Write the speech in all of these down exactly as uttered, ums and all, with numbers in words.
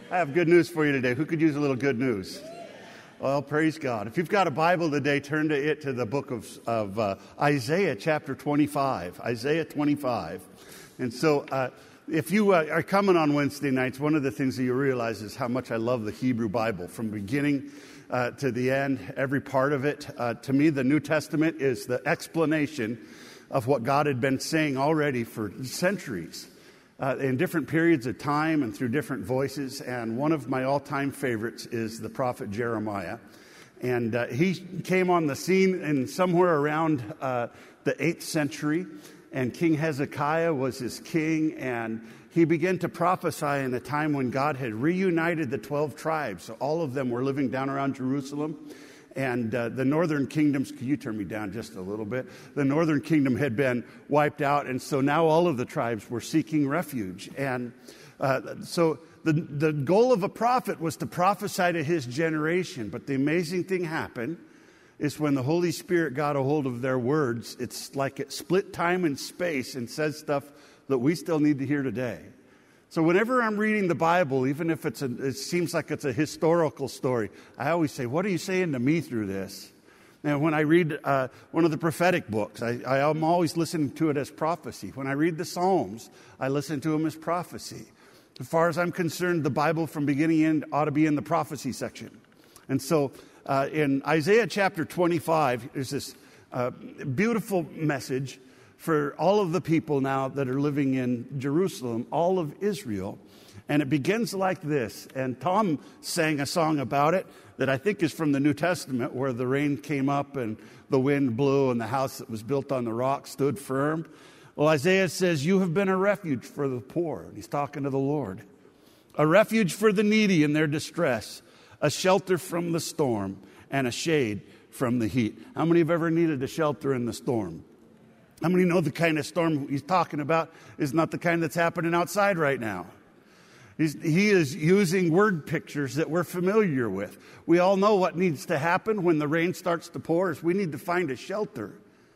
I have good news for you today. Who could use a little good news? Well, praise God. If you've got a Bible today, turn to it to the book of, of uh, Isaiah chapter twenty-five. Isaiah twenty-five. And so uh, if you uh, are coming on Wednesday nights, one of the things that you realize is how much I love the Hebrew Bible from beginning uh, to the end, every part of it. Uh, to me, the New Testament is the explanation of what God had been saying already for centuries. Uh, in different periods of time and through different voices. And one of my all-time favorites is the prophet Jeremiah. And uh, he came on the scene in somewhere around uh, the eighth century. And King Hezekiah was his king. And he began to prophesy in a time when God had reunited the twelve tribes. So all of them were living down around Jerusalem. And uh, the northern kingdoms, can you turn me down just a little bit? The northern kingdom had been wiped out, and so now all of the tribes were seeking refuge. And uh, so the, the goal of a prophet was to prophesy to his generation. But the amazing thing happened is when the Holy Spirit got a hold of their words, it's like it split time and space and says stuff that we still need to hear today. So whenever I'm reading the Bible, even if it's a, it seems like it's a historical story, I always say, what are you saying to me through this? And when I read uh, one of the prophetic books, I, I am always listening to it as prophecy. When I read the Psalms, I listen to them as prophecy. As far as I'm concerned, the Bible from beginning to end ought to be in the prophecy section. And so uh, in Isaiah chapter twenty-five, there's this uh, beautiful message for all of the people now that are living in Jerusalem, all of Israel. And it begins like this. And Tom sang a song about it that I think is from the New Testament, where the rain came up and the wind blew and the house that was built on the rock stood firm. Well, Isaiah says, you have been a refuge for the poor. And he's talking to the Lord. A refuge for the needy in their distress, a shelter from the storm, and a shade from the heat. How many have ever needed a shelter in the storm? How many know the kind of storm he's talking about is not the kind that's happening outside right now? He's, he is using word pictures that we're familiar with. We all know what needs to happen when the rain starts to pour is we need to find a shelter.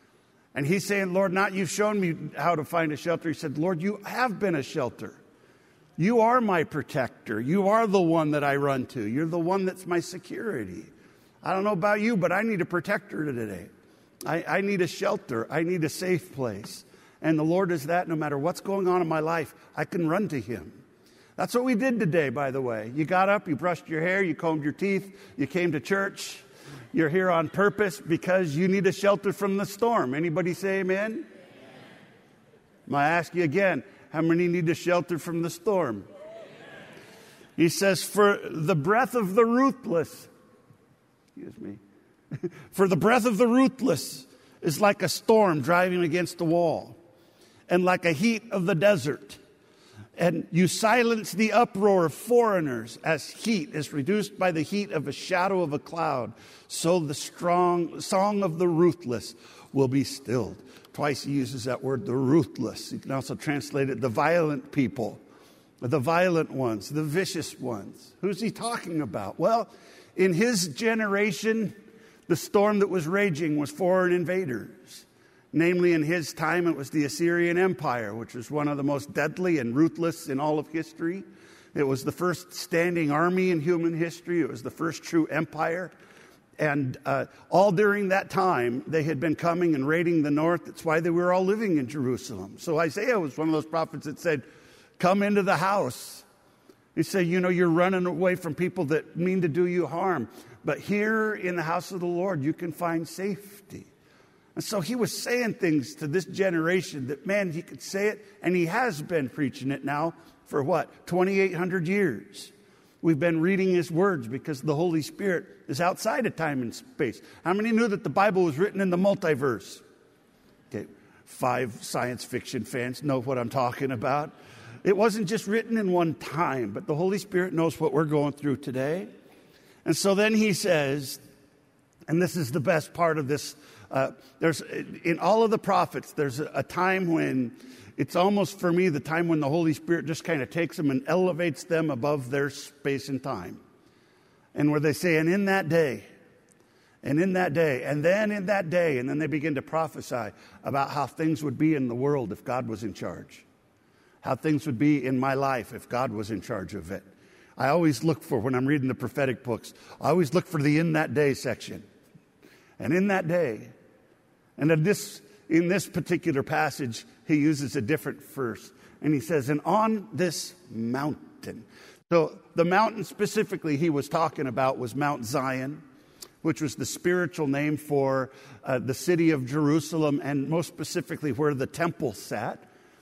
And he's saying, Lord, not you've shown me how to find a shelter. He said, Lord, you have been a shelter. You are my protector. You are the one that I run to. You're the one that's my security. I don't know about you, but I need a protector today. I, I need a shelter. I need a safe place. And the Lord is that no matter what's going on in my life, I can run to him. That's what we did today, by the way. You got up, you brushed your hair, you combed your teeth, you came to church. You're here on purpose because you need a shelter from the storm. Anybody say amen? Amen. I ask you again, how many need a shelter from the storm? Amen. He says, for the breath of the ruthless, excuse me, for the breath of the ruthless is like a storm driving against the wall, and like a heat of the desert. And you silence the uproar of foreigners as heat is reduced by the heat of a shadow of a cloud. So the strong song of the ruthless will be stilled. Twice he uses that word, the ruthless. You can also translate it, the violent people, the violent ones, the vicious ones. Who's he talking about? Well, in his generation, the storm that was raging was foreign invaders. Namely, in his time, it was the Assyrian Empire, which was one of the most deadly and ruthless in all of history. It was the first standing army in human history. It was the first true empire. And uh, all during that time, they had been coming and raiding the north. That's why they were all living in Jerusalem. So Isaiah was one of those prophets that said, come into the house. He said, you know, you're running away from people that mean to do you harm. But here in the house of the Lord, you can find safety. And so he was saying things to this generation that, man, he could say it, and he has been preaching it now for what, twenty-eight hundred years. We've been reading his words because the Holy Spirit is outside of time and space. How many knew that the Bible was written in the multiverse? Okay, five science fiction fans know what I'm talking about. It wasn't just written in one time, but the Holy Spirit knows what we're going through today. And so then he says, and this is the best part of this, uh, there's in all of the prophets, there's a, a time when it's almost for me the time when the Holy Spirit just kind of takes them and elevates them above their space and time. And where they say, and in that day, and in that day, and then in that day, and then they begin to prophesy about how things would be in the world if God was in charge. How things would be in my life if God was in charge of it. I always look for, when I'm reading the prophetic books, I always look for the in that day section. And in that day, and in this, in this particular passage, he uses a different verse. And he says, and on this mountain. So the mountain specifically he was talking about was Mount Zion, which was the spiritual name for uh, the city of Jerusalem, and most specifically where the temple sat.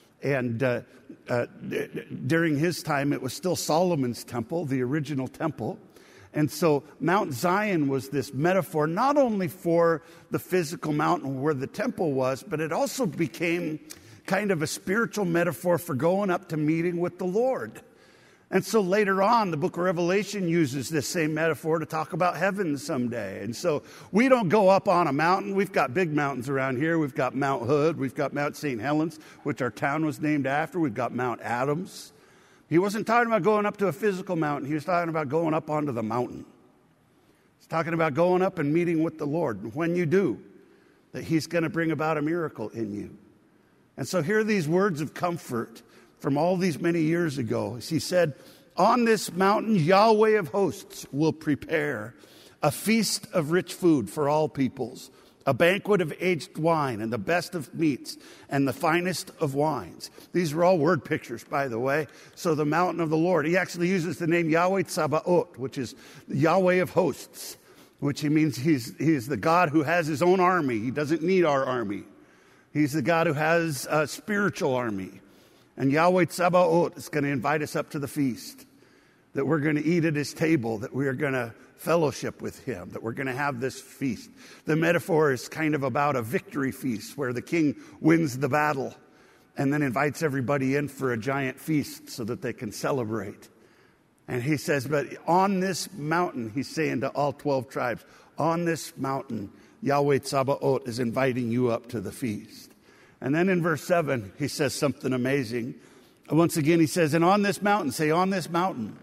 And uh, uh, d- during his time, it was still Solomon's temple, the original temple. And so Mount Zion was this metaphor not only for the physical mountain where the temple was, but it also became kind of a spiritual metaphor for going up to meeting with the Lord. And so later on, the book of Revelation uses this same metaphor to talk about heaven someday. And so we don't go up on a mountain. We've got big mountains around here. We've got Mount Hood. We've got Mount Saint Helens, which our town was named after. We've got Mount Adams. He wasn't talking about going up to a physical mountain. He was talking about going up onto the mountain. He's talking about going up and meeting with the Lord. And when you do, that he's going to bring about a miracle in you. And so here are these words of comfort from all these many years ago. He said, on this mountain, Yahweh of hosts will prepare a feast of rich food for all peoples, a banquet of aged wine and the best of meats and the finest of wines. These are all word pictures, by the way. So the mountain of the Lord, he actually uses the name Yahweh Tsabaoth, which is Yahweh of hosts, which he means he's, he's the God who has his own army. He doesn't need our army. He's the God who has a spiritual army. And Yahweh Tsabaoth is going to invite us up to the feast, that we're going to eat at his table, that we are going to fellowship with him, that we're going to have this feast. The metaphor is kind of about a victory feast where the king wins the battle and then invites everybody in for a giant feast so that they can celebrate. And he says, but on this mountain, he's saying to all twelve tribes, on this mountain, Yahweh Tsabaoth is inviting you up to the feast. And then in verse seven, he says something amazing. Once again, he says, and on this mountain, say on this mountain.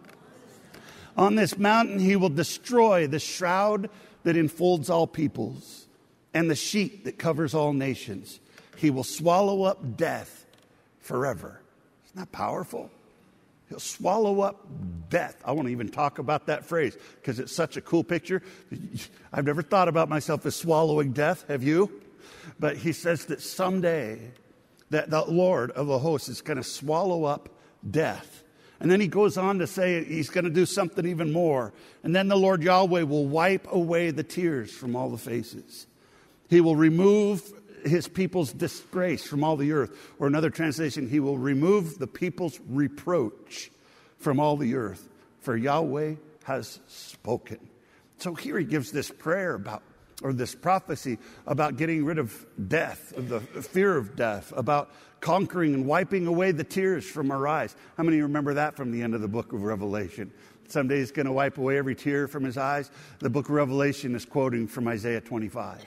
On this mountain, he will destroy the shroud that enfolds all peoples and the sheet that covers all nations. He will swallow up death forever. Isn't that powerful? He'll swallow up death. I won't even talk about that phrase because it's such a cool picture. I've never thought about myself as swallowing death. Have you? But he says that someday that the Lord of the hosts is going to swallow up death. And then he goes on to say he's going to do something even more. And then the Lord Yahweh will wipe away the tears from all the faces. He will remove his people's disgrace from all the earth. Or another translation, he will remove the people's reproach from all the earth. For Yahweh has spoken. So here he gives this prayer about, or this prophecy about getting rid of death, of the fear of death, about conquering and wiping away the tears from our eyes. How many remember that from the end of the book of Revelation? Someday he's going to wipe away every tear from his eyes. The book of Revelation is quoting from Isaiah twenty-five.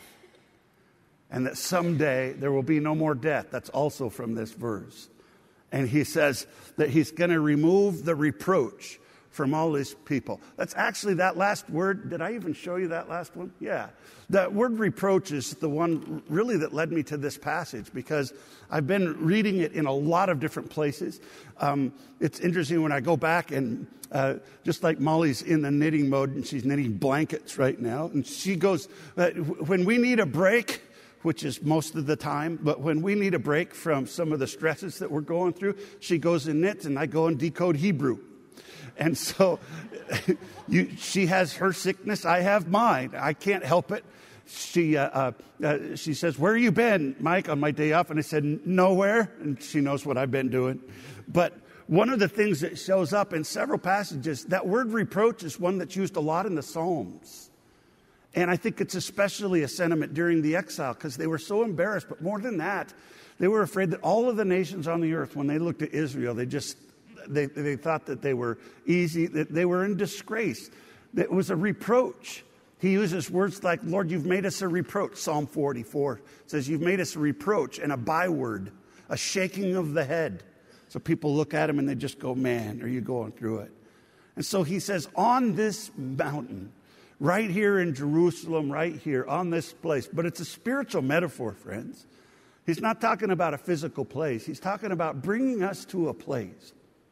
And that someday there will be no more death. That's also from this verse. And he says that he's going to remove the reproach from all his people. That's actually that last word. Did I even show you that last one? Yeah. That word reproach is the one really that led me to this passage because I've been reading it in a lot of different places. Um, it's interesting when I go back and uh, just like Molly's in the knitting mode and she's knitting blankets right now. And she goes, uh, when we need a break, which is most of the time, but when we need a break from some of the stresses that we're going through, she goes and knits and I go and decode Hebrew. And so you, she has her sickness, I have mine. I can't help it. She uh, uh, uh, she says, where have you been, Mike, on my day off? And I said, nowhere. And she knows what I've been doing. But one of the things that shows up in several passages, that word reproach is one that's used a lot in the Psalms. And I think it's especially a sentiment during the exile because they were so embarrassed. But more than that, they were afraid that all of the nations on the earth, when they looked at Israel, they just They, they thought that they were easy, that they were in disgrace. It was a reproach. He uses words like, Lord, you've made us a reproach. Psalm forty-four says, you've made us a reproach and a byword, a shaking of the head. So people look at him and they just go, man, are you going through it? And so he says, on this mountain, right here in Jerusalem, right here, on this place. But it's a spiritual metaphor, friends. He's not talking about a physical place. He's talking about bringing us to a place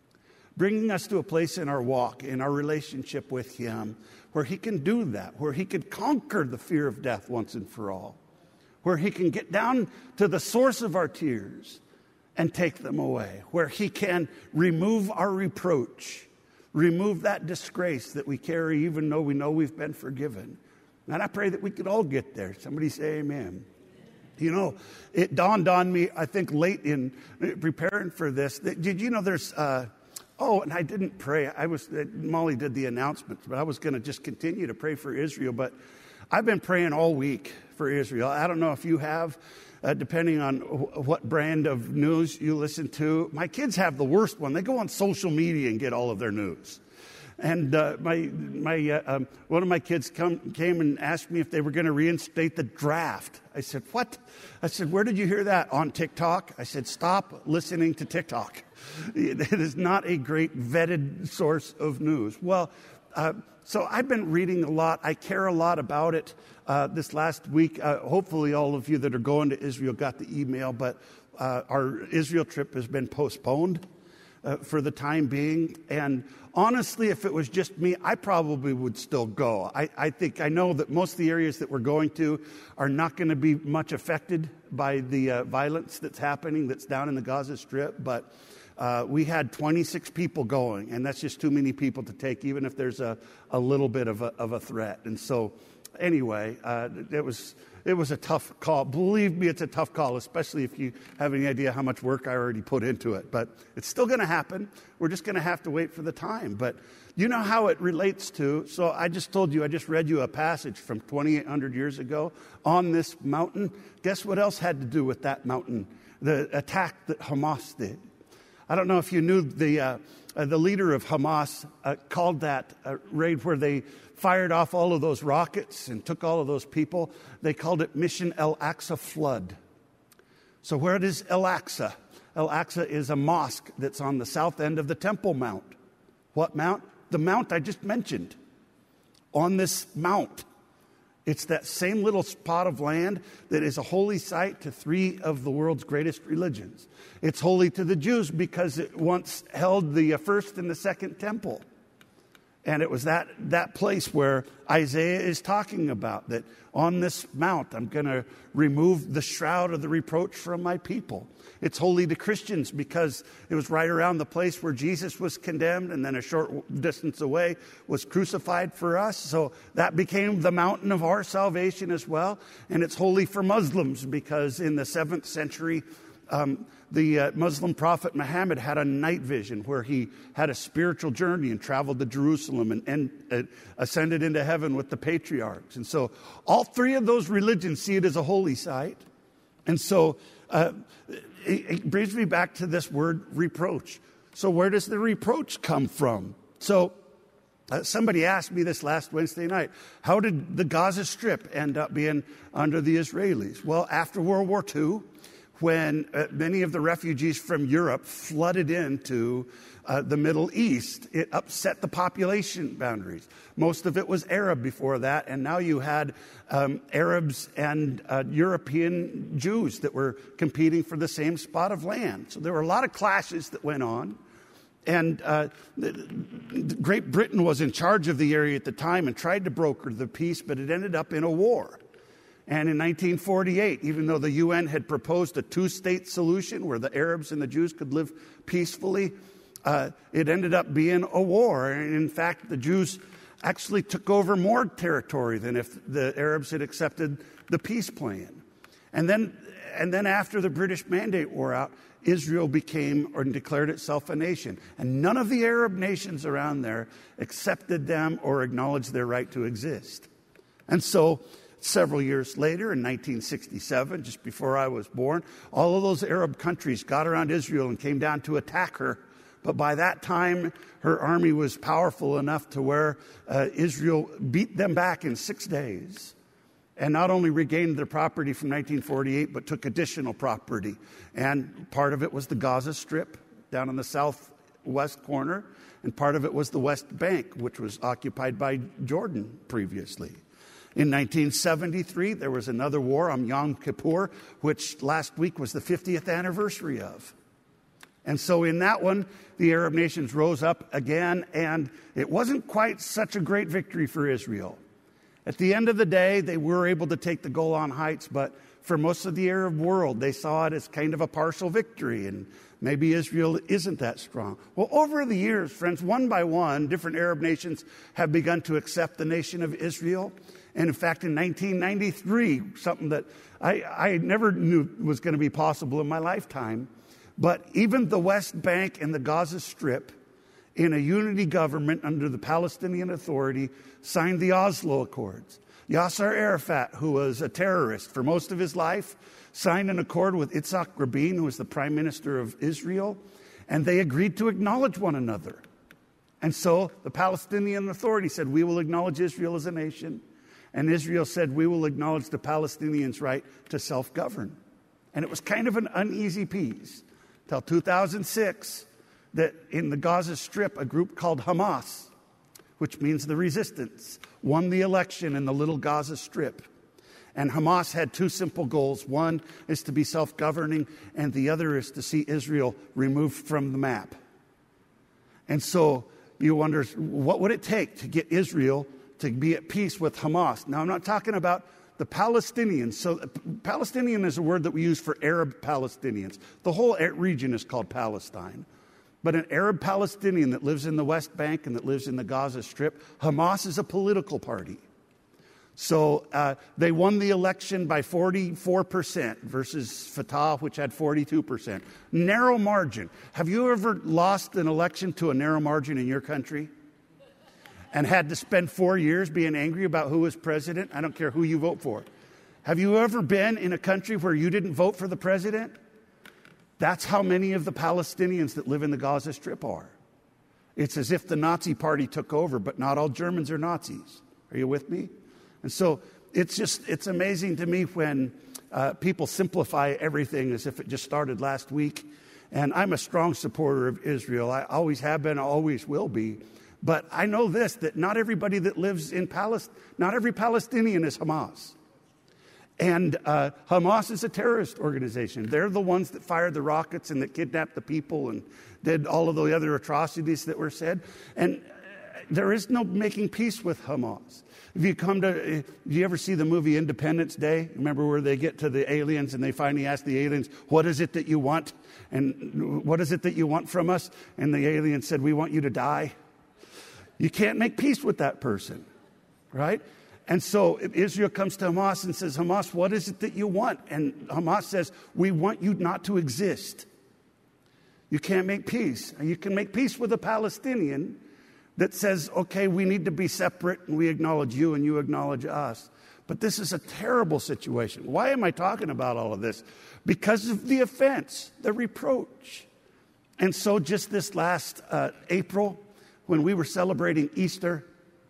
bringing us to a place in our walk, in our relationship with him, where he can do that, where he could conquer the fear of death once and for all, where he can get down to the source of our tears and take them away, where he can remove our reproach, remove that disgrace that we carry even though we know we've been forgiven. And I pray that we could all get there. Somebody say amen. You know, it dawned on me, I think late in preparing for this, that, did you know there's, uh, oh, and I didn't pray. I was, uh, Molly did the announcements, but I was going to just continue to pray for Israel. But I've been praying all week for Israel. I don't know if you have, uh, depending on w- what brand of news you listen to. My kids have the worst one. They go on social media and get all of their news. And uh, my my uh, um, one of my kids come, came and asked me if they were going to reinstate the draft. I said, what? I said, where did you hear that? On TikTok? I said, stop listening to TikTok. It is not a great vetted source of news. Well, uh, so I've been reading a lot. I care a lot about it. Uh, this last week, uh, hopefully all of you that are going to Israel got the email, but uh, our Israel trip has been postponed uh, for the time being. And honestly, if it was just me, I probably would still go. I, I think I know that most of the areas that we're going to are not going to be much affected by the uh, violence that's happening that's down in the Gaza Strip. But uh, we had twenty-six people going, and that's just too many people to take, even if there's a, a little bit of a, of a threat. And so anyway, uh, it was it was a tough call. Believe me, it's a tough call, especially if you have any idea how much work I already put into it. But it's still going to happen. We're just going to have to wait for the time. But you know how it relates to, so I just told you, I just read you a passage from twenty-eight hundred years ago on this mountain. Guess what else had to do with that mountain? The attack that Hamas did. I don't know if you knew the uh, uh, the leader of Hamas uh, called that uh, raid where they fired off all of those rockets and took all of those people. They called it Mission Al-Aqsa Flood. So where is Al-Aqsa? Al-Aqsa is a mosque that's on the south end of the Temple Mount. What mount? The mount I just mentioned. On this mount, it's that same little spot of land that is a holy site to three of the world's greatest religions. It's holy to the Jews because it once held the first and the second temple. And it was that, that place where Isaiah is talking about that on this mount, I'm going to remove the shroud of the reproach from my people. It's holy to Christians because it was right around the place where Jesus was condemned and then a short distance away was crucified for us. So that became the mountain of our salvation as well. And it's holy for Muslims because in the seventh century, Um, the uh, Muslim prophet Muhammad had a night vision where he had a spiritual journey and traveled to Jerusalem and, and uh, ascended into heaven with the patriarchs. And so all three of those religions see it as a holy site. And so uh, it, it brings me back to this word reproach. So where does the reproach come from? So uh, somebody asked me this last Wednesday night, how did the Gaza Strip end up being under the Israelis? Well, after World War Two, when uh, many of the refugees from Europe flooded into uh, the Middle East, it upset the population boundaries. Most of it was Arab before that, and now you had um, Arabs and uh, European Jews that were competing for the same spot of land. So there were a lot of clashes that went on. And uh, Great Britain was in charge of the area at the time and tried to broker the peace, but it ended up in a war. And in nineteen forty-eight, even though the U N had proposed a two-state solution where the Arabs and the Jews could live peacefully, uh, it ended up being a war. And in fact, the Jews actually took over more territory than if the Arabs had accepted the peace plan. And then, and then after the British Mandate wore out, Israel became or declared itself a nation. And none of the Arab nations around there accepted them or acknowledged their right to exist. And so several years later, in nineteen sixty-seven, just before I was born, all of those Arab countries got around Israel and came down to attack her. But by that time, her army was powerful enough to where uh, Israel beat them back in six days. And not only regained their property from nineteen forty-eight, but took additional property. And part of it was the Gaza Strip down in the southwest corner. And part of it was the West Bank, which was occupied by Jordan previously. In nineteen seventy-three, there was another war on Yom Kippur, which last week was the fiftieth anniversary of. And so in that one, the Arab nations rose up again, and it wasn't quite such a great victory for Israel. At the end of the day, they were able to take the Golan Heights, but for most of the Arab world, they saw it as kind of a partial victory, and maybe Israel isn't that strong. Well, over the years, friends, one by one, different Arab nations have begun to accept the nation of Israel. And in fact, in nineteen ninety-three, something that I, I never knew was going to be possible in my lifetime, but even the West Bank and the Gaza Strip, in a unity government under the Palestinian Authority, signed the Oslo Accords. Yasser Arafat, who was a terrorist for most of his life, signed an accord with Yitzhak Rabin, who was the prime minister of Israel, and they agreed to acknowledge one another. And so the Palestinian Authority said, we will acknowledge Israel as a nation. And Israel said, we will acknowledge the Palestinians' right to self-govern. And it was kind of an uneasy peace till two thousand six, that in the Gaza Strip, a group called Hamas, which means the resistance, won the election in the little Gaza Strip. And Hamas had two simple goals. One is to be self-governing, and the other is to see Israel removed from the map. And so you wonder, what would it take to get Israel to be at peace with Hamas? Now, I'm not talking about the Palestinians. So Palestinian is a word that we use for Arab Palestinians. The whole region is called Palestine. But an Arab Palestinian that lives in the West Bank and that lives in the Gaza Strip, Hamas is a political party. So uh, they won the election by forty-four percent versus Fatah, which had forty-two percent. Narrow margin. Have you ever lost an election to a narrow margin in your country and had to spend four years being angry about who was president? I don't care who you vote for. Have you ever been in a country where you didn't vote for the president? That's how many of the Palestinians that live in the Gaza Strip are. It's as if the Nazi party took over, but not all Germans are Nazis. Are you with me? And so it's just, it's amazing to me when uh, people simplify everything as if it just started last week. And I'm a strong supporter of Israel. I always have been, I always will be. But I know this, that not everybody that lives in Palestine, not every Palestinian is Hamas. And uh, Hamas is a terrorist organization. They're the ones that fired the rockets and that kidnapped the people and did all of the other atrocities that were said. And uh, there is no making peace with Hamas. If you come to, uh, do you ever see the movie Independence Day? Remember where they get to the aliens and they finally ask the aliens, what is it that you want? And what is it that you want from us? And the alien said, we want you to die. You can't make peace with that person, right? And so Israel comes to Hamas and says, Hamas, what is it that you want? And Hamas says, we want you not to exist. You can't make peace. And you can make peace with a Palestinian that says, okay, we need to be separate and we acknowledge you and you acknowledge us. But this is a terrible situation. Why am I talking about all of this? Because of the offense, the reproach. And so just this last uh, April, when we were celebrating Easter,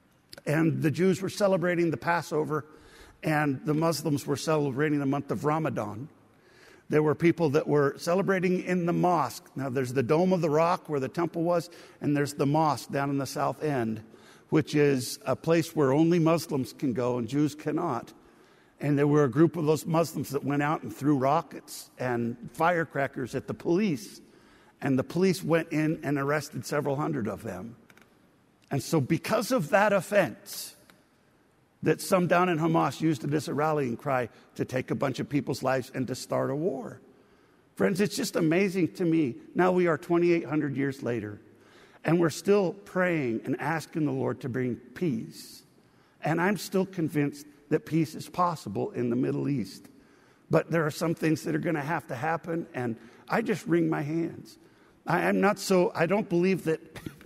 and the Jews were celebrating the Passover, and the Muslims were celebrating the month of Ramadan, there were people that were celebrating in the mosque. Now, there's the Dome of the Rock where the temple was, and there's the mosque down in the south end, which is a place where only Muslims can go and Jews cannot. And there were a group of those Muslims that went out and threw rockets and firecrackers at the police. And the police went in and arrested several hundred of them. And so because of that offense, that some down in Hamas used it as a rallying cry to take a bunch of people's lives and to start a war. Friends, it's just amazing to me. Now we are twenty-eight hundred years later, and we're still praying and asking the Lord to bring peace. And I'm still convinced that peace is possible in the Middle East. But there are some things that are going to have to happen, and I just wring my hands. I am not so, I don't believe that...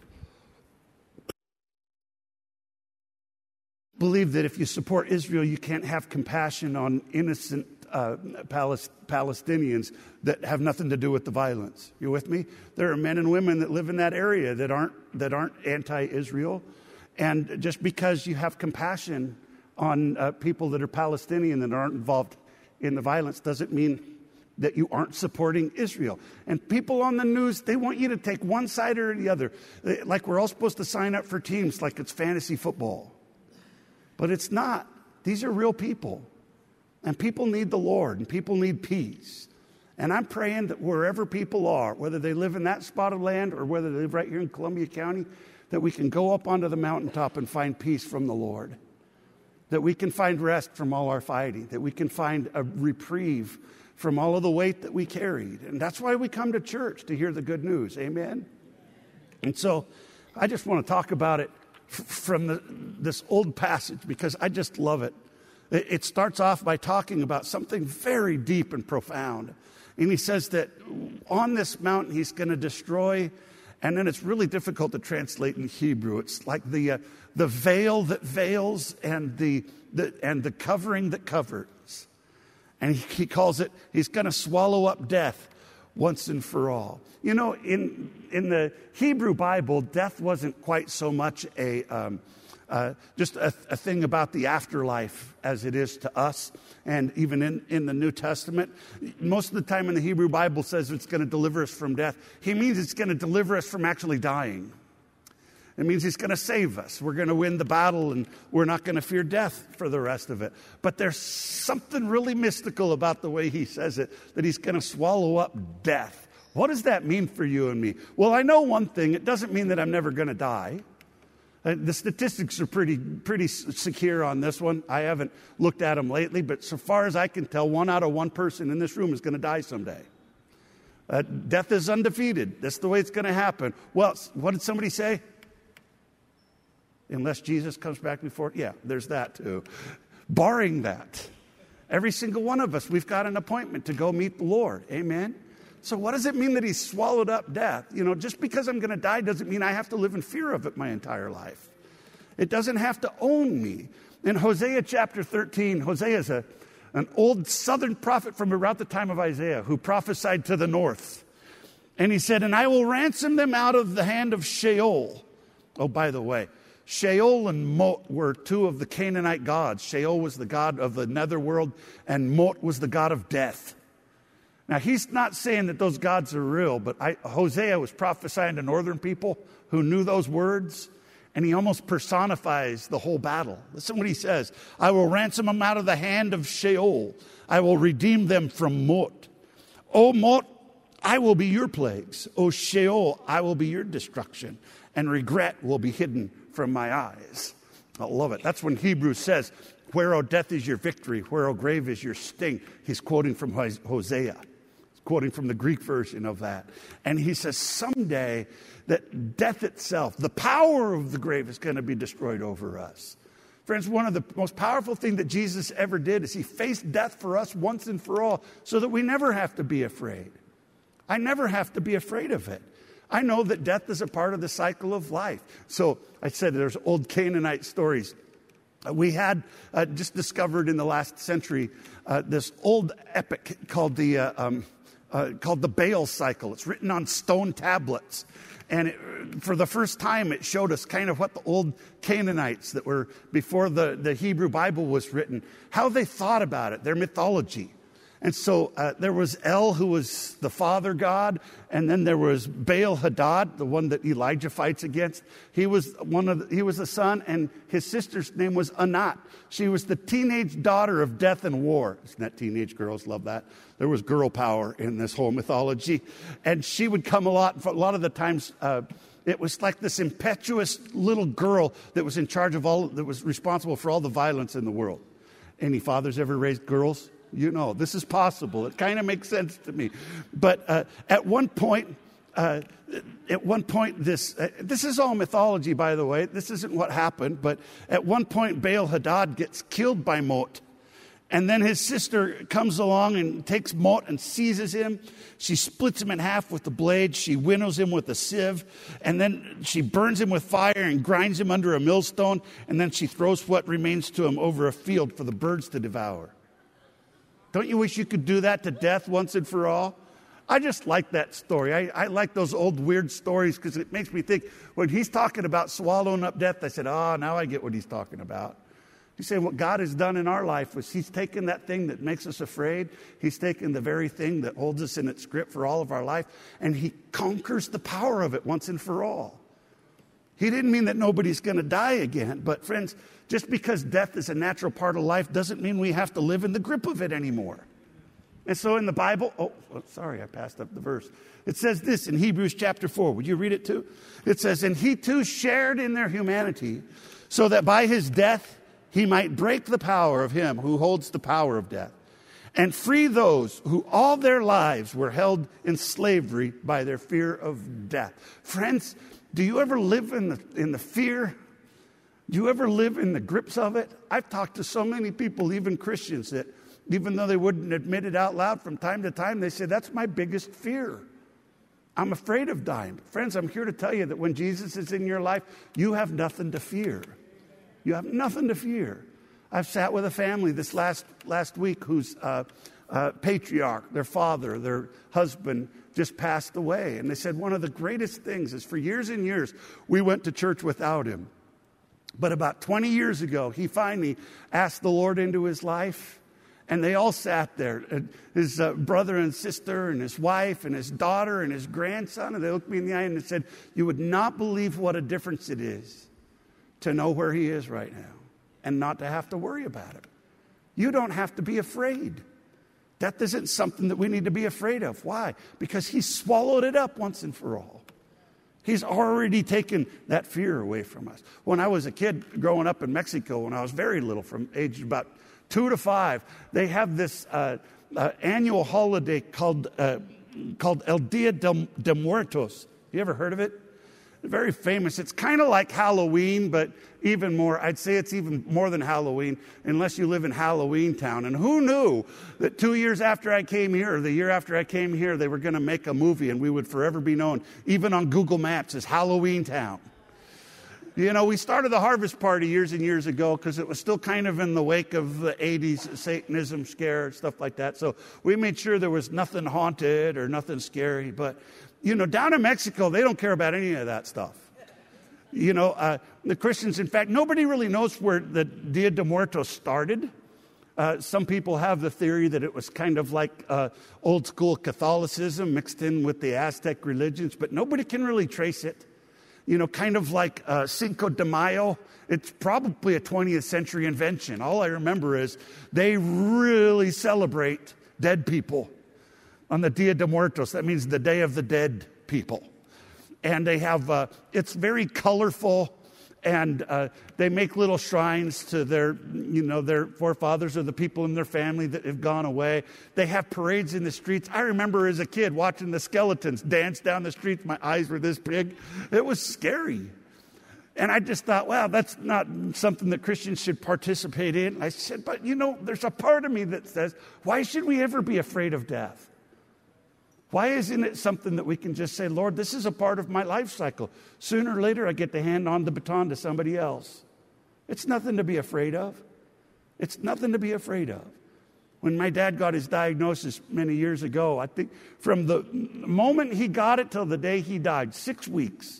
believe that if you support Israel, you can't have compassion on innocent uh, Palest- Palestinians that have nothing to do with the violence. You with me? There are men and women that live in that area that aren't that aren't anti-Israel, and just because you have compassion on uh, people that are Palestinian that aren't involved in the violence doesn't mean that you aren't supporting Israel. And people on the news, they want you to take one side or the other, like we're all supposed to sign up for teams like it's fantasy football. But it's not. These are real people. And people need the Lord, and people need peace. And I'm praying that wherever people are, whether they live in that spot of land or whether they live right here in Columbia County, that we can go up onto the mountaintop and find peace from the Lord. That we can find rest from all our fighting. That we can find a reprieve from all of the weight that we carried. And that's why we come to church, to hear the good news. Amen? And so I just want to talk about it f- from the, this old passage because I just love it. it. It starts off by talking about something very deep and profound. And he says that on this mountain he's going to destroy, and then it's really difficult to translate in Hebrew. It's like the uh, the veil that veils and the, the and the covering that covers. And he, he calls it, he's going to swallow up death once and for all. You know, in in the Hebrew Bible, death wasn't quite so much a um, uh, just a, a thing about the afterlife as it is to us. And even in, in the New Testament, most of the time in the Hebrew Bible says it's going to deliver us from death. He means it's going to deliver us from actually dying. It means he's going to save us. We're going to win the battle and we're not going to fear death for the rest of it. But there's something really mystical about the way he says it, that he's going to swallow up death. What does that mean for you and me? Well, I know one thing. It doesn't mean that I'm never going to die. Uh, the statistics are pretty pretty secure on this one. I haven't looked at them lately, but so far as I can tell, one out of one person in this room is going to die someday. Uh, death is undefeated. That's the way it's going to happen. Well, what did somebody say? Unless Jesus comes back before. Yeah, there's that too. Barring that, every single one of us, we've got an appointment to go meet the Lord. Amen? So what does it mean that he's swallowed up death? You know, just because I'm going to die doesn't mean I have to live in fear of it my entire life. It doesn't have to own me. In Hosea chapter thirteen, Hosea is a, an old southern prophet from around the time of Isaiah who prophesied to the north. And he said, and I will ransom them out of the hand of Sheol. Oh, by the way, Sheol and Mot were two of the Canaanite gods. Sheol was the god of the netherworld, and Mot was the god of death. Now, he's not saying that those gods are real, but I, Hosea was prophesying to northern people who knew those words, and he almost personifies the whole battle. Listen what he says. I will ransom them out of the hand of Sheol. I will redeem them from Mot. O Mot, I will be your plagues. O Sheol, I will be your destruction, and regret will be hidden from my eyes. I love it. That's when Hebrews says, where, O death, is your victory? Where, O grave, is your sting? He's quoting from Hosea. He's quoting from the Greek version of that. And he says someday that death itself, the power of the grave, is going to be destroyed over us. Friends, one of the most powerful things that Jesus ever did is he faced death for us once and for all so that we never have to be afraid. I never have to be afraid of it. I know that death is a part of the cycle of life. So I said there's old Canaanite stories. Uh, we had uh, just discovered in the last century uh, this old epic called the uh, um, uh, called the Baal cycle. It's written on stone tablets. And it, for the first time, it showed us kind of what the old Canaanites that were before the, the Hebrew Bible was written, how they thought about it, their mythology. And so uh, there was El, who was the father god, and then there was Baal Hadad, the one that Elijah fights against. He was one of the, he was the son, and his sister's name was Anat. She was the teenage daughter of death and war. Isn't that teenage girls love that? There was girl power in this whole mythology, and she would come a lot. A lot of the times, uh, it was like this impetuous little girl that was in charge of all, that was responsible for all the violence in the world. Any fathers ever raised girls? You know, this is possible. It kind of makes sense to me. But uh, at one point, uh, at one point, this uh, this is all mythology, by the way. This isn't what happened. But at one point, Baal Hadad gets killed by Mot. And then his sister comes along and takes Mot and seizes him. She splits him in half with the blade. She winnows him with a sieve. And then she burns him with fire and grinds him under a millstone. And then she throws what remains to him over a field for the birds to devour. Don't you wish you could do that to death once and for all? I just like that story. I, I like those old weird stories because it makes me think, when he's talking about swallowing up death, I said, oh, now I get what he's talking about. He's saying what God has done in our life was he's taken that thing that makes us afraid. He's taken the very thing that holds us in its grip for all of our life, and he conquers the power of it once and for all. He didn't mean that nobody's going to die again. But friends, just because death is a natural part of life doesn't mean we have to live in the grip of it anymore. And so in the Bible, oh, sorry, I passed up the verse. It says this in Hebrews chapter four. Would you read it too? It says, and he too shared in their humanity, so that by his death he might break the power of him who holds the power of death, and free those who all their lives were held in slavery by their fear of death. Friends, do you ever live in the, in the fear? Do you ever live in the grips of it? I've talked to so many people, even Christians, that even though they wouldn't admit it out loud from time to time, they say, that's my biggest fear. I'm afraid of dying. Friends, I'm here to tell you that when Jesus is in your life, you have nothing to fear. You have nothing to fear. I've sat with a family this last last week whose uh, uh, patriarch, their father, their husband, just passed away. And they said one of the greatest things is for years and years, we went to church without him. But about twenty years ago, he finally asked the Lord into his life. And they all sat there, his uh, brother and sister and his wife and his daughter and his grandson. And they looked me in the eye and they said, you would not believe what a difference it is to know where he is right now and not to have to worry about it. You don't have to be afraid. Death isn't something that we need to be afraid of. Why? Because he swallowed it up once and for all. He's already taken that fear away from us. When I was a kid growing up in Mexico, when I was very little, from age about two to five, they have this uh, uh, annual holiday called uh, called El Dia de, de Muertos. You ever heard of it? Very famous. It's kind of like Halloween, but even more. I'd say it's even more than Halloween, unless you live in Halloween Town. And who knew that two years after I came here, or the year after I came here, they were going to make a movie, and we would forever be known, even on Google Maps, as Halloween Town. You know, we started the Harvest Party years and years ago because it was still kind of in the wake of the eighties Satanism scare, stuff like that. So we made sure there was nothing haunted or nothing scary. But, you know, down in Mexico, they don't care about any of that stuff. You know, uh, the Christians, in fact, nobody really knows where the Dia de Muertos started. Uh, some people have the theory that it was kind of like uh, old school Catholicism mixed in with the Aztec religions, but nobody can really trace it. You know, kind of like uh, Cinco de Mayo. It's probably a twentieth century invention. All I remember is they really celebrate dead people on the Dia de Muertos. That means the Day of the Dead people. And they have, uh, it's very colorful. And uh, they make little shrines to their, you know, their forefathers or the people in their family that have gone away. They have parades in the streets. I remember as a kid watching the skeletons dance down the streets. My eyes were this big. It was scary. And I just thought, wow, that's not something that Christians should participate in. I said, but you know, there's a part of me that says, why should we ever be afraid of death? Why isn't it something that we can just say, Lord, this is a part of my life cycle. Sooner or later, I get to hand on the baton to somebody else. It's nothing to be afraid of. It's nothing to be afraid of. When my dad got his diagnosis many years ago, I think from the moment he got it till the day he died, six weeks,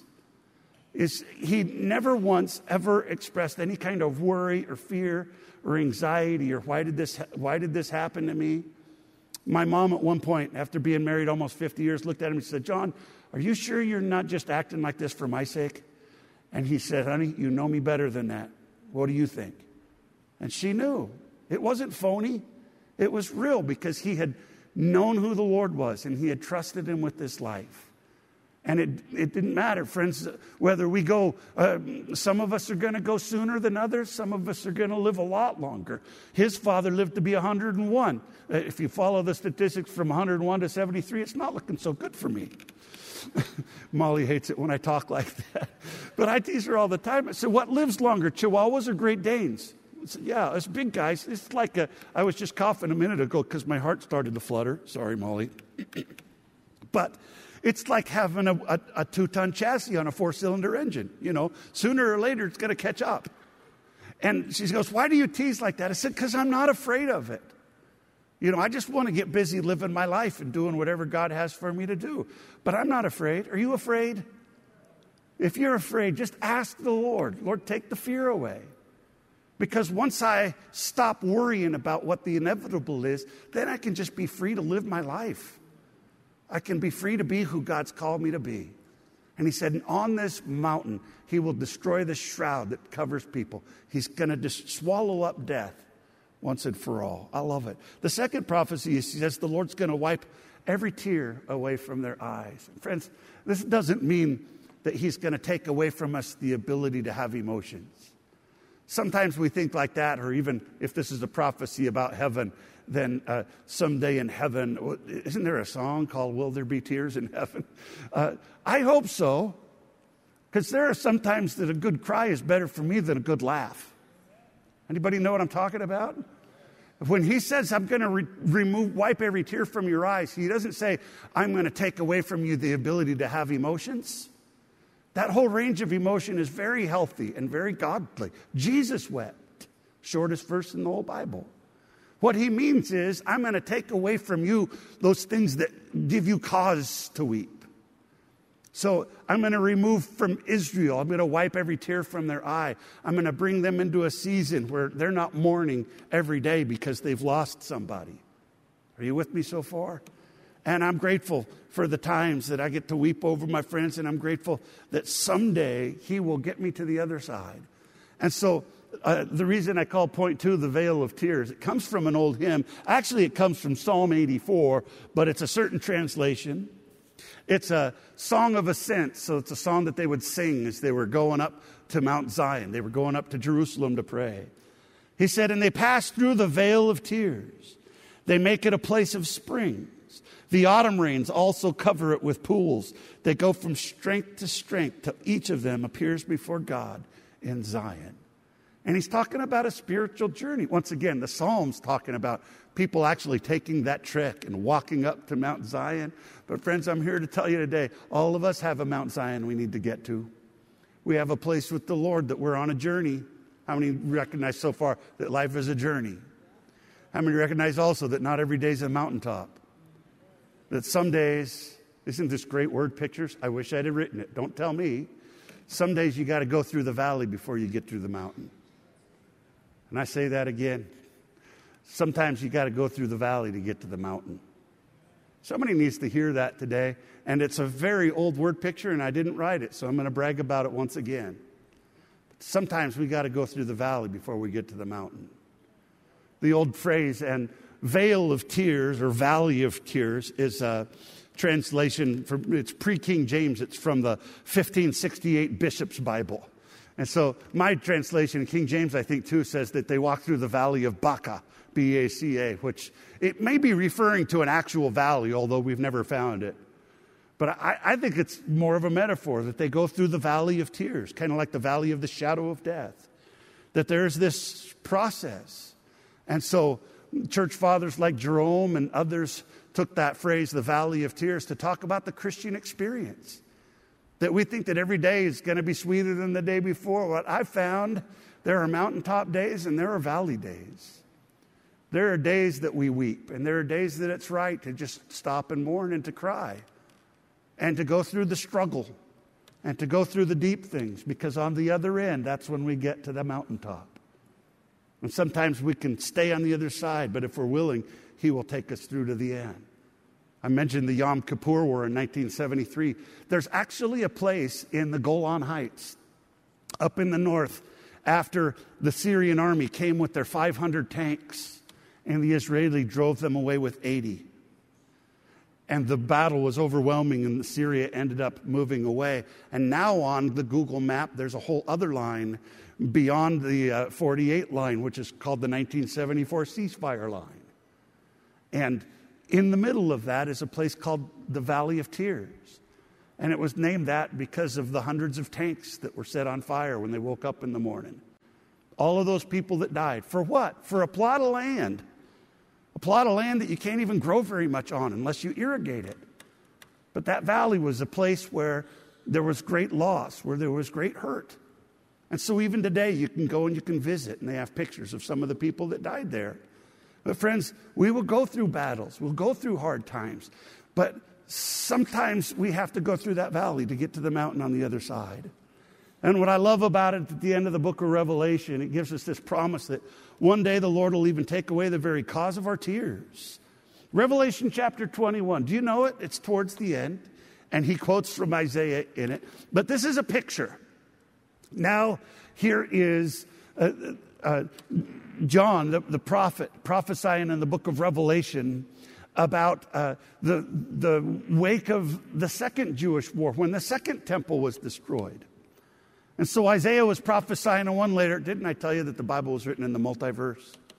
is he never once ever expressed any kind of worry or fear or anxiety or why did this, why did this happen to me? My mom at one point, after being married almost fifty years, looked at him and said, John, are you sure you're not just acting like this for my sake? And he said, honey, you know me better than that. What do you think? And she knew. It wasn't phony. It was real because he had known who the Lord was and he had trusted him with this life. And it, it didn't matter, friends, whether we go, uh, some of us are going to go sooner than others. Some of us are going to live a lot longer. His father lived to be one hundred and one. Uh, if you follow the statistics from one hundred and one to seventy-three, it's not looking so good for me. Molly hates it when I talk like that. But I tease her all the time. I said, what lives longer, Chihuahuas or Great Danes? I said, yeah, it's big guys. It's like a, I was just coughing a minute ago because my heart started to flutter. Sorry, Molly. But it's like having a, a, a two-ton chassis on a four-cylinder engine. You know, sooner or later, it's going to catch up. And she goes, why do you tease like that? I said, because I'm not afraid of it. You know, I just want to get busy living my life and doing whatever God has for me to do. But I'm not afraid. Are you afraid? If you're afraid, just ask the Lord. Lord, take the fear away. Because once I stop worrying about what the inevitable is, then I can just be free to live my life. I can be free to be who God's called me to be. And he said, on this mountain, he will destroy the shroud that covers people. He's going to just swallow up death once and for all. I love it. The second prophecy is, he says the Lord's going to wipe every tear away from their eyes. Friends, this doesn't mean that he's going to take away from us the ability to have emotions. Sometimes we think like that, or even if this is a prophecy about heaven, then uh, someday in heaven, isn't there a song called Will There Be Tears in Heaven? Uh, I hope so, because there are some times that a good cry is better for me than a good laugh. Anybody know what I'm talking about? When he says, I'm going to re- remove, wipe every tear from your eyes, he doesn't say, I'm going to take away from you the ability to have emotions. That whole range of emotion is very healthy and very godly. Jesus wept, shortest verse in the whole Bible. What he means is, I'm going to take away from you those things that give you cause to weep. So I'm going to remove from Israel, I'm going to wipe every tear from their eye. I'm going to bring them into a season where they're not mourning every day because they've lost somebody. Are you with me so far? And I'm grateful for the times that I get to weep over my friends, and I'm grateful that someday he will get me to the other side. And so uh, the reason I call point two the Vale of Tears, it comes from an old hymn. Actually, it comes from Psalm eighty-four, but it's a certain translation. It's a song of ascent, so it's a song that they would sing as they were going up to Mount Zion. They were going up to Jerusalem to pray. He said, and they pass through the Vale of Tears. They make it a place of springs. The autumn rains also cover it with pools. They go from strength to strength till each of them appears before God in Zion. And he's talking about a spiritual journey. Once again, the Psalm's talking about people actually taking that trek and walking up to Mount Zion. But friends, I'm here to tell you today, all of us have a Mount Zion we need to get to. We have a place with the Lord that we're on a journey. How many recognize so far that life is a journey? How many recognize also that not every day is a mountaintop? That some days, isn't this great word pictures? I wish I'd have written it. Don't tell me. Some days you got to go through the valley before you get through the mountain. And I say that again. Sometimes you got to go through the valley to get to the mountain. Somebody needs to hear that today. And it's a very old word picture, and I didn't write it, so I'm going to brag about it once again. Sometimes we got to go through the valley before we get to the mountain. The old phrase, and Vale of Tears, or Valley of Tears, is a translation from, it's pre-King James. It's from the fifteen sixty-eight Bishop's Bible. And so my translation, King James, I think, too, says that they walk through the Valley of Baca, B A C A, which it may be referring to an actual valley, although we've never found it. But I, I think it's more of a metaphor, that they go through the Valley of Tears, kind of like the Valley of the Shadow of Death, that there's this process. And so church fathers like Jerome and others took that phrase, the Valley of Tears, to talk about the Christian experience. That we think that every day is going to be sweeter than the day before. What I've found, there are mountaintop days and there are valley days. There are days that we weep, and there are days that it's right to just stop and mourn and to cry and to go through the struggle and to go through the deep things, because on the other end, that's when we get to the mountaintop. And sometimes we can stay on the other side, but if we're willing, he will take us through to the end. I mentioned the Yom Kippur War in nineteen seventy-three. There's actually a place in the Golan Heights, up in the north, after the Syrian army came with their five hundred tanks, and the Israeli drove them away with eighty. And the battle was overwhelming, and Syria ended up moving away. And now on the Google map, there's a whole other line beyond the uh, forty-eight line, which is called the nineteen seventy-four ceasefire line. And in the middle of that is a place called the Valley of Tears. And it was named that because of the hundreds of tanks that were set on fire when they woke up in the morning. All of those people that died. For what? For a plot of land. A plot of land that you can't even grow very much on unless you irrigate it. But that valley was a place where there was great loss, where there was great hurt. And so even today you can go and you can visit, and they have pictures of some of the people that died there. But friends, we will go through battles. We'll go through hard times. But sometimes we have to go through that valley to get to the mountain on the other side. And what I love about it, at the end of the book of Revelation, it gives us this promise that one day the Lord will even take away the very cause of our tears. Revelation chapter twenty-one. Do you know it? It's towards the end. And he quotes from Isaiah in it. But this is a picture. Now, here is Uh, uh, John, the, the prophet, prophesying in the book of Revelation about uh, the, the wake of the second Jewish war, when the second temple was destroyed. And so Isaiah was prophesying on one later. Didn't I tell you that the Bible was written in the multiverse?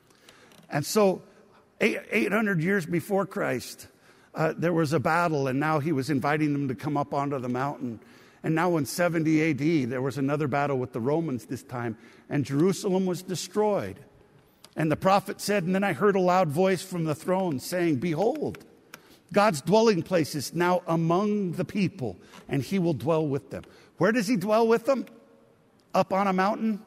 And so eight hundred years before Christ, uh, there was a battle, and now he was inviting them to come up onto the mountain. And now in seventy A D, there was another battle with the Romans this time, and Jerusalem was destroyed. And the prophet said, and then I heard a loud voice from the throne saying, behold, God's dwelling place is now among the people, and he will dwell with them. Where does he dwell with them? Up on a mountain?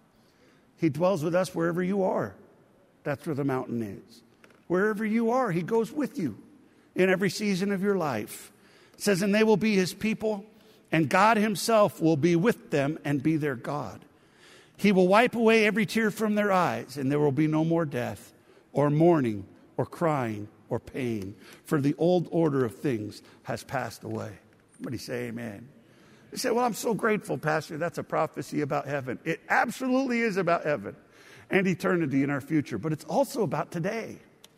He dwells with us wherever you are. That's where the mountain is. Wherever you are, he goes with you in every season of your life. It says, and they will be his people, and God himself will be with them and be their God. He will wipe away every tear from their eyes, and there will be no more death, or mourning, or crying, or pain, for the old order of things has passed away. Somebody say amen. You say, well, I'm so grateful, Pastor. That's a prophecy about heaven. It absolutely is about heaven and eternity in our future, but it's also about today.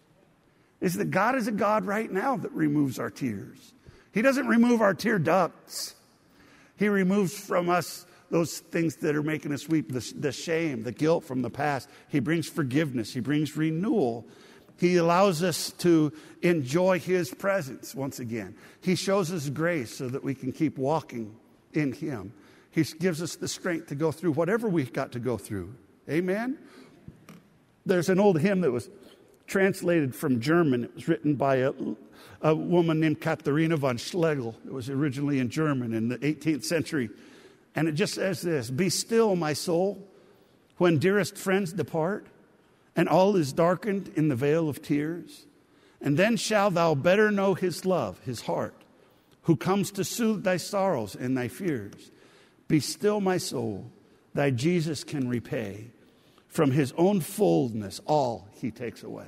Is that God is a God right now that removes our tears. He doesn't remove our tear ducts. He removes from us those things that are making us weep, the, the shame, the guilt from the past. He brings forgiveness. He brings renewal. He allows us to enjoy his presence once again. He shows us grace so that we can keep walking in him. He gives us the strength to go through whatever we've got to go through. Amen? There's an old hymn that was translated from German. It was written by a, a woman named Katharina von Schlegel. It was originally in German in the eighteenth century. And it just says this, be still, my soul, when dearest friends depart, and all is darkened in the veil of tears. And then shalt thou better know his love, his heart, who comes to soothe thy sorrows and thy fears. Be still, my soul, thy Jesus can repay. From his own fullness, all he takes away.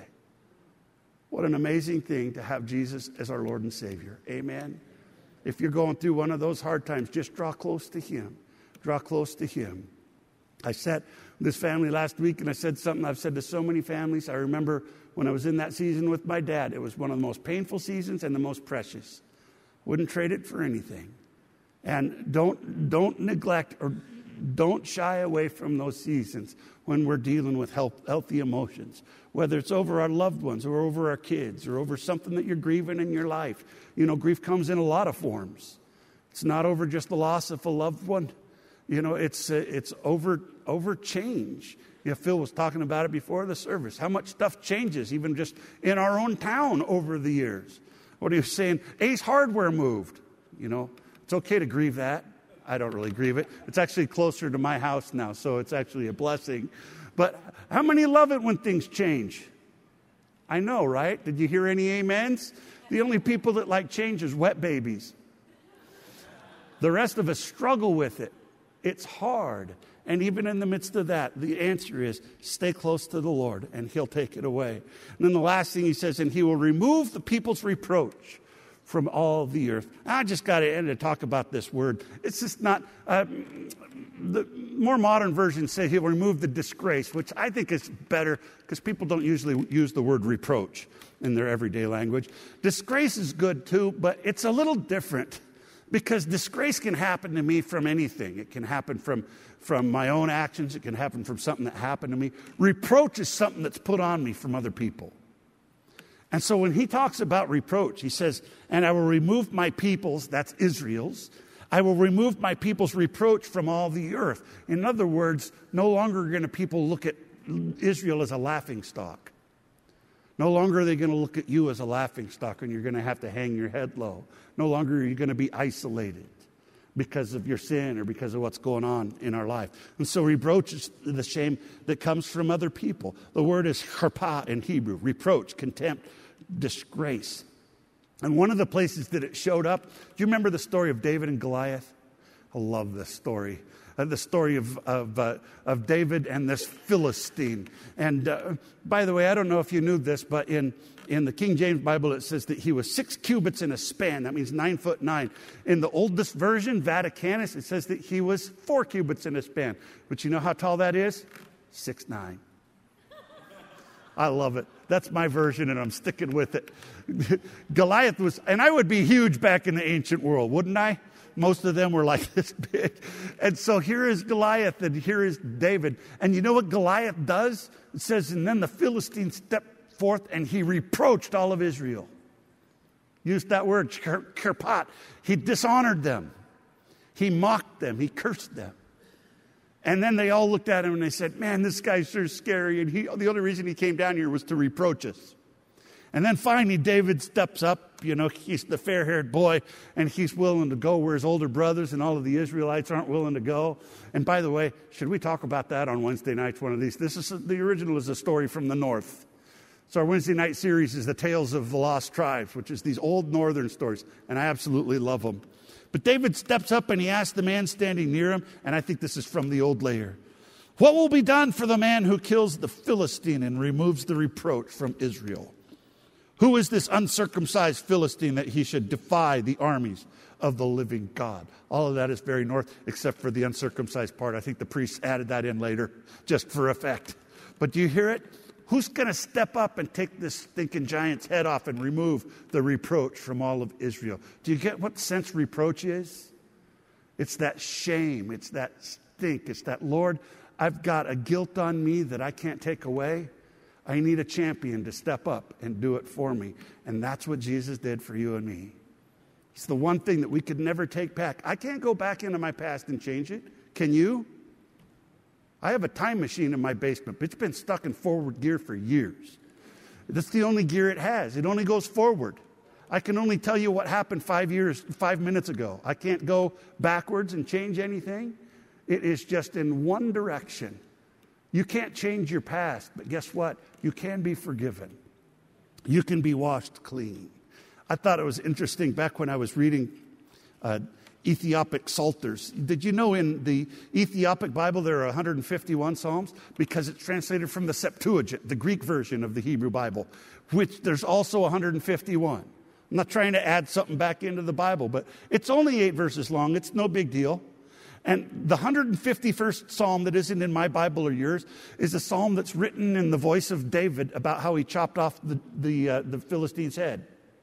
What an amazing thing to have Jesus as our Lord and Savior. Amen. If you're going through one of those hard times, just draw close to him. Draw close to him. I sat with this family last week and I said something I've said to so many families. I remember when I was in that season with my dad. It was one of the most painful seasons and the most precious. Wouldn't trade it for anything. And don't, don't neglect or don't shy away from those seasons when we're dealing with health, healthy emotions, whether it's over our loved ones or over our kids or over something that you're grieving in your life. You know, grief comes in a lot of forms. It's not over just the loss of a loved one. You know, it's uh, it's over over change. You know, Phil was talking about it before the service. How much stuff changes even just in our own town over the years. What are you saying? Ace Hardware moved. You know, it's okay to grieve that. I don't really grieve it. It's actually closer to my house now, so it's actually a blessing. But how many love it when things change? I know, right? Did you hear any amens? The only people that like change is wet babies. The rest of us struggle with it. It's hard. And even in the midst of that, the answer is stay close to the Lord and he'll take it away. And then the last thing he says, and he will remove the people's reproach from all the earth. I just got to end to talk about this word. It's just not, uh, the more modern versions say he'll remove the disgrace, which I think is better because people don't usually use the word reproach in their everyday language. Disgrace is good too, but it's a little different because disgrace can happen to me from anything. It can happen from, from my own actions. It can happen from something that happened to me. Reproach is something that's put on me from other people. And so when he talks about reproach, he says, and I will remove my people's, that's Israel's, I will remove my people's reproach from all the earth. In other words, no longer are going to people look at Israel as a laughing stock. No longer are they going to look at you as a laughing stock and you're going to have to hang your head low. No longer are you going to be isolated because of your sin or because of what's going on in our life. And so reproach is the shame that comes from other people. The word is charpah in Hebrew, reproach, contempt, disgrace. And one of the places that it showed up, do you remember the story of David and Goliath? I love this story. Uh, the story of of, uh, of David and this Philistine. And uh, by the way, I don't know if you knew this, but in, in the King James Bible, it says that he was six cubits in a span. That means nine foot nine. In the oldest version, Vaticanus, it says that he was four cubits in a span. But you know how tall that is? six nine. I love it. That's my version, and I'm sticking with it. Goliath was, and I would be huge back in the ancient world, wouldn't I? Most of them were like this big. And so here is Goliath, and here is David. And you know what Goliath does? It says, and then the Philistine stepped forth, and he reproached all of Israel. Used that word, kerpat. He dishonored them. He mocked them. He cursed them. And then they all looked at him and they said, man, this guy's sure scary. And he, the only reason he came down here was to reproach us. And then finally, David steps up. You know, he's the fair-haired boy, and he's willing to go where his older brothers and all of the Israelites aren't willing to go. And by the way, should we talk about that on Wednesday nights, one of these? This is the original is a story from the north. So our Wednesday night series is the Tales of the Lost Tribes, which is these old northern stories, and I absolutely love them. But David steps up and he asks the man standing near him, and I think this is from the old layer. What will be done for the man who kills the Philistine and removes the reproach from Israel? Who is this uncircumcised Philistine that he should defy the armies of the living God? All of that is very north, except for the uncircumcised part. I think the priests added that in later, just for effect. But do you hear it? Who's going to step up and take this stinking giant's head off and remove the reproach from all of Israel? Do you get what sense reproach is? It's that shame. It's that stink. It's that, Lord, I've got a guilt on me that I can't take away. I need a champion to step up and do it for me. And that's what Jesus did for you and me. It's the one thing that we could never take back. I can't go back into my past and change it. Can you? I have a time machine in my basement. It's been stuck in forward gear for years. That's the only gear it has. It only goes forward. I can only tell you what happened five years, five minutes ago. I can't go backwards and change anything. It is just in one direction. You can't change your past, but guess what? You can be forgiven. You can be washed clean. I thought it was interesting back when I was reading uh, Ethiopic Psalters. Did you know in the Ethiopic Bible there are one hundred fifty-one Psalms? Because it's translated from the Septuagint, the Greek version of the Hebrew Bible, which there's also one hundred fifty-one. I'm not trying to add something back into the Bible, but it's only eight verses long. It's no big deal. And the one hundred fifty-first Psalm that isn't in my Bible or yours is a psalm that's written in the voice of David about how he chopped off the, the, uh, the Philistine's head.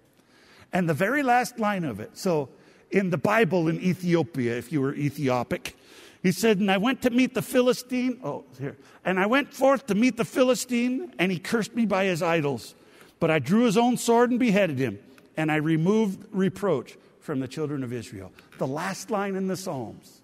And the very last line of it, so in the Bible in Ethiopia, if you were Ethiopic, he said, and I went to meet the Philistine, oh, here, and I went forth to meet the Philistine, and he cursed me by his idols. But I drew his own sword and beheaded him, and I removed reproach from the children of Israel. The last line in the Psalms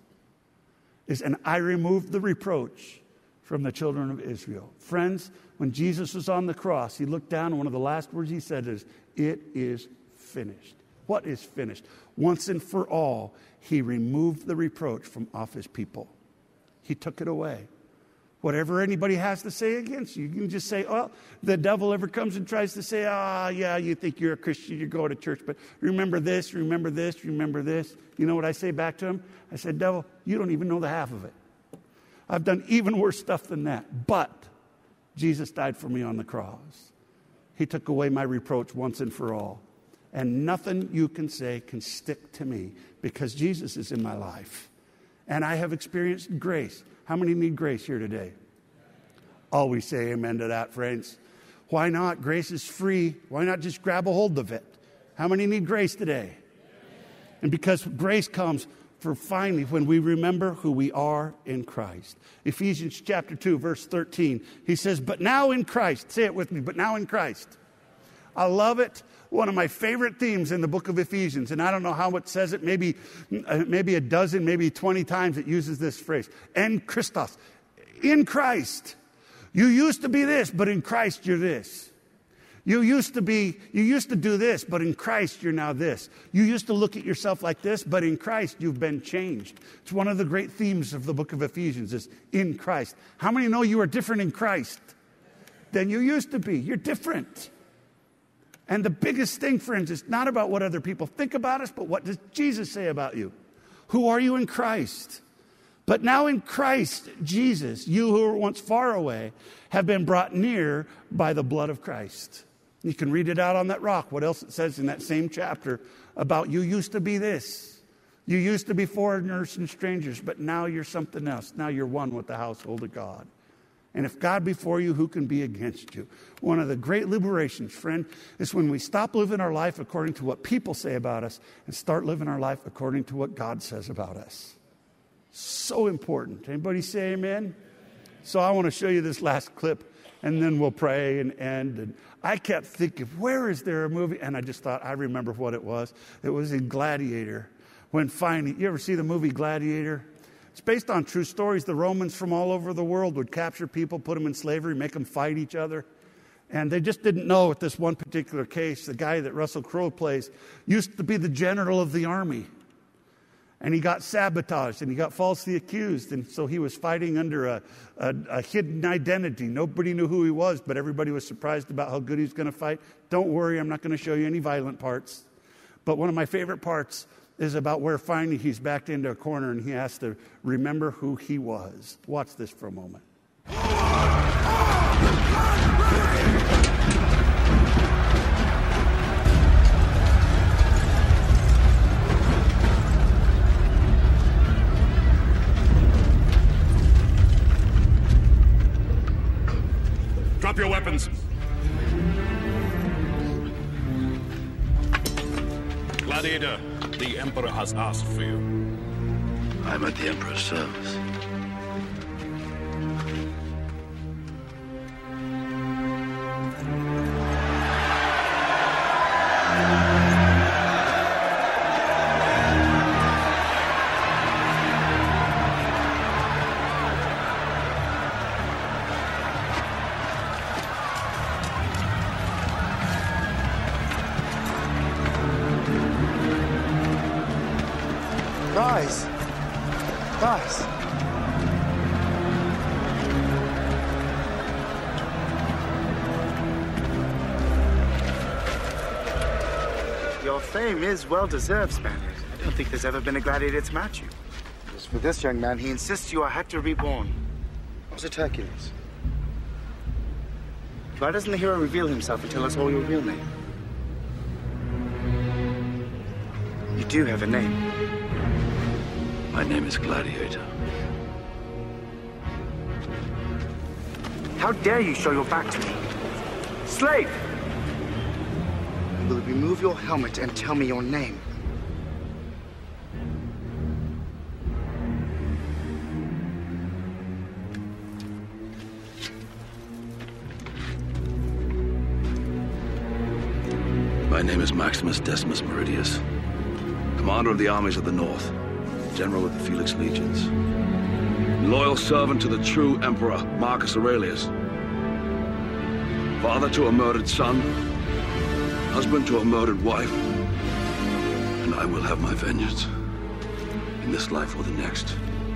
is, and I removed the reproach from the children of Israel. Friends, when Jesus was on the cross, he looked down, and one of the last words he said is, it is finished. What is finished? Once and for all, he removed the reproach from off his people. He took it away. Whatever anybody has to say against you, you can just say, oh, the devil ever comes and tries to say, ah, oh, yeah, you think you're a Christian, you're going to church, but remember this, remember this, remember this. You know what I say back to him? I said, devil, you don't even know the half of it. I've done even worse stuff than that. But Jesus died for me on the cross. He took away my reproach once and for all. And nothing you can say can stick to me because Jesus is in my life. And I have experienced grace. How many need grace here today? Always say amen to that, friends. Why not? Grace is free. Why not just grab a hold of it? How many need grace today? And because grace comes for finally when we remember who we are in Christ. Ephesians chapter two, verse thirteen, he says, but now in Christ. Say it with me, but now in Christ. I love it. One of my favorite themes in the book of Ephesians, and I don't know how it says it, maybe, uh, maybe a dozen, maybe twenty times it uses this phrase. En Christos, in Christ. You used to be this, but in Christ you're this. You used to be, you used to do this, but in Christ you're now this. You used to look at yourself like this, but in Christ you've been changed. It's one of the great themes of the book of Ephesians is in Christ. How many know you are different in Christ than you used to be? You're different. And the biggest thing, friends, is not about what other people think about us, but what does Jesus say about you? Who are you in Christ? But now in Christ Jesus, you who were once far away have been brought near by the blood of Christ. You can read it out on that rock. What else it says in that same chapter about you used to be this. You used to be foreigners and strangers, but now you're something else. Now you're one with the household of God. And if God be for you, who can be against you? One of the great liberations, friend, is when we stop living our life according to what people say about us and start living our life according to what God says about us. So important. Anybody say amen? So I want to show you this last clip, and then we'll pray and end. And I kept thinking, where is there a movie? And I just thought, I remember what it was. It was in Gladiator. When finally, you ever see the movie Gladiator? It's based on true stories. The Romans from all over the world would capture people, put them in slavery, make them fight each other. And they just didn't know at this one particular case, the guy that Russell Crowe plays used to be the general of the army. And he got sabotaged and he got falsely accused. And so he was fighting under a, a, a hidden identity. Nobody knew who he was, but everybody was surprised about how good he was going to fight. Don't worry, I'm not going to show you any violent parts. But one of my favorite parts is about where finally he's backed into a corner and he has to remember who he was. Watch this for a moment. Drop your weapons. Gladiator, the Emperor has asked for you. I'm at the Emperor's service. Guys. Guys. Your fame is well-deserved, Spaniard. I don't think there's ever been a gladiator to match you. As for this young man, he insists you are Hector reborn. Was it Hercules? Why doesn't the hero reveal himself and tell us all your real name? You do have a name. My name is Gladiator. How dare you show your back to me? Slave! Will you remove your helmet and tell me your name? My name is Maximus Decimus Meridius, commander of the armies of the North, general of the Felix Legions, loyal servant to the true Emperor Marcus Aurelius, father to a murdered son, husband to a murdered wife, and I will have my vengeance in this life or the next.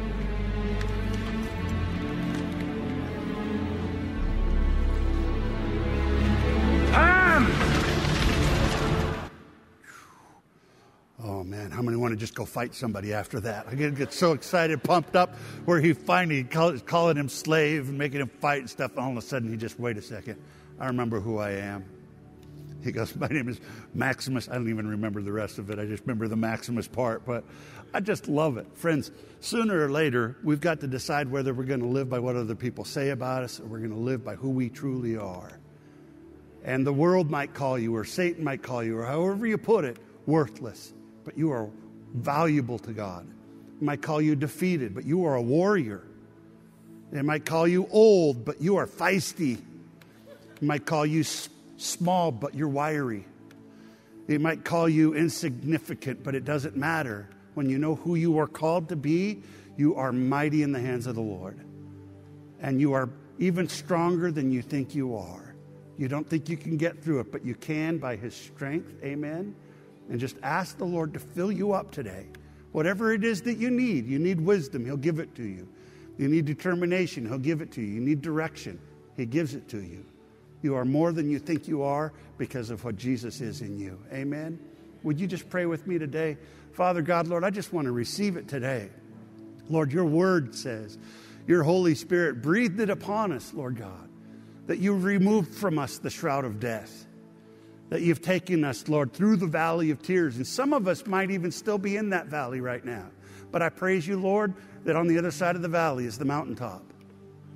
Man, how many want to just go fight somebody after that? I get, get so excited, pumped up, where he finally call, calling him slave and making him fight and stuff. And all of a sudden, he just, wait a second. I remember who I am. He goes, my name is Maximus. I don't even remember the rest of it. I just remember the Maximus part. But I just love it. Friends, sooner or later, we've got to decide whether we're going to live by what other people say about us or we're going to live by who we truly are. And the world might call you, or Satan might call you, or however you put it, worthless. But you are valuable to God. They might call you defeated, but you are a warrior. They might call you old, but you are feisty. They might call you s- small, but you're wiry. They might call you insignificant, but it doesn't matter. When you know who you are called to be, you are mighty in the hands of the Lord. And you are even stronger than you think you are. You don't think you can get through it, but you can by His strength. Amen. And just ask the Lord to fill you up today. Whatever it is that you need. You need wisdom, He'll give it to you. You need determination, He'll give it to you. You need direction, He gives it to you. You are more than you think you are because of what Jesus is in you. Amen? Would you just pray with me today? Father God, Lord, I just want to receive it today. Lord, your word says, your Holy Spirit breathed it upon us, Lord God, that you removed from us the shroud of death. That you've taken us, Lord, through the valley of tears. And some of us might even still be in that valley right now. But I praise you, Lord, that on the other side of the valley is the mountaintop.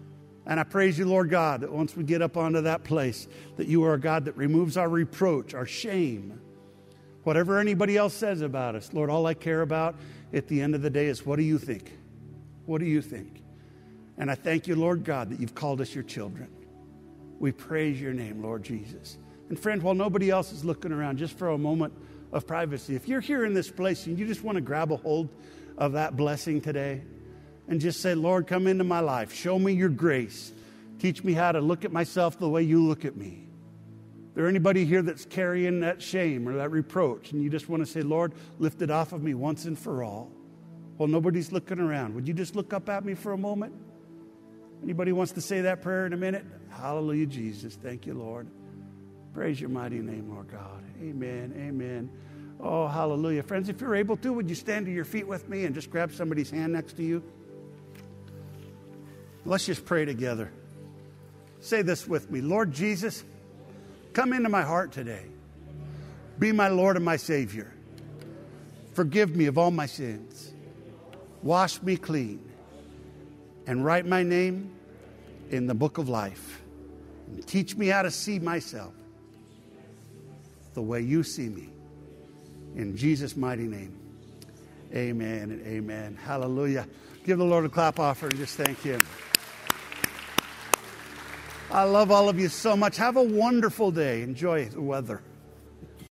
And I praise you, Lord God, that once we get up onto that place, that you are a God that removes our reproach, our shame. Whatever anybody else says about us, Lord, all I care about at the end of the day is, what do you think? What do you think? And I thank you, Lord God, that you've called us your children. We praise your name, Lord Jesus. And friend, while nobody else is looking around, just for a moment of privacy, if you're here in this place and you just want to grab a hold of that blessing today and just say, Lord, come into my life. Show me your grace. Teach me how to look at myself the way you look at me. Is there anybody here that's carrying that shame or that reproach and you just want to say, Lord, lift it off of me once and for all? Well, nobody's looking around. Would you just look up at me for a moment? Anybody wants to say that prayer in a minute? Hallelujah, Jesus. Thank you, Lord. Praise your mighty name, Lord God. Amen, amen. Oh, hallelujah. Friends, if you're able to, would you stand to your feet with me and just grab somebody's hand next to you? Let's just pray together. Say this with me. Lord Jesus, come into my heart today. Be my Lord and my Savior. Forgive me of all my sins. Wash me clean. And write my name in the book of life. And teach me how to see myself the way you see me. In Jesus' mighty name. Amen and amen. Hallelujah. Give the Lord a clap offering. Just thank him. I love all of you so much. Have a wonderful day. Enjoy the weather.